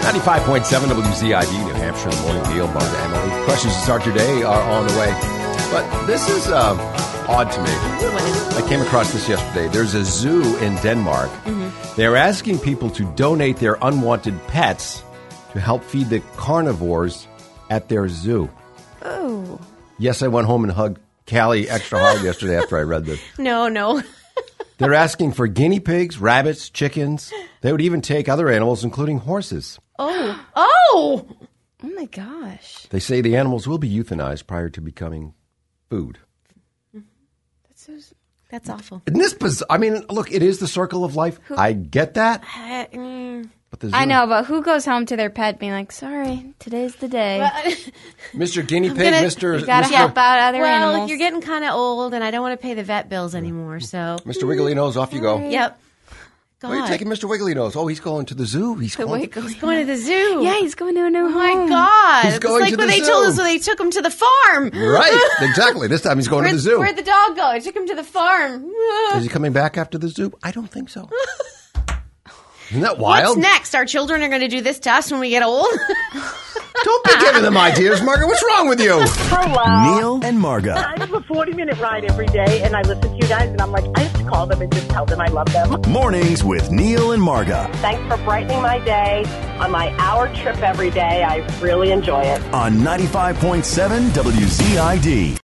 95.7 WZID, New Hampshire, the morning deal. Martha, Emily. Questions to start your day are on the way. But this is odd to me. I came across this yesterday. There's a zoo in Denmark. They're asking people to donate their unwanted pets to help feed the carnivores at their zoo. Oh. Yes, I went home and hugged Callie extra hard yesterday after I read this. No. They're asking for guinea pigs, rabbits, chickens. They would even take other animals, including horses. Oh my gosh. They say the animals will be euthanized prior to becoming food. That's awful. Isn't this bizarre? I mean, look, it is the circle of life. I get that. But the zoo, I know, but who goes home to their pet being like, sorry, today's the day. Mr. Guinea Pig, Mr. You gotta help out other animals. You're getting kind of old, and I don't want to pay the vet bills anymore, so. Mr. Wiggly Nose, off you go. Yep. God. Where are you taking Mr. Wiggly Nose? Oh, he's going to the zoo. He's going He's going to the zoo. Yeah, he's going to a new home. Oh, my God. He's going it's like to when the they zoo. told us when they took him to the farm. Right, exactly. This time he's going to the zoo. Where'd the dog go? I took him to the farm. Is he coming back after the zoo? I don't think so. Isn't that wild? What's next? Our children are going to do this to us when we get old? Don't be giving them ideas, Margaret. What's wrong with you? Hello. Neil and Marga. I have a 40-minute ride every day, and I listen to you guys, and I'm like, I have to call them and just tell them I love them. Mornings with Neil and Marga Thanks for brightening my day on my hour trip every day. I really enjoy it. on 95.7 WZID.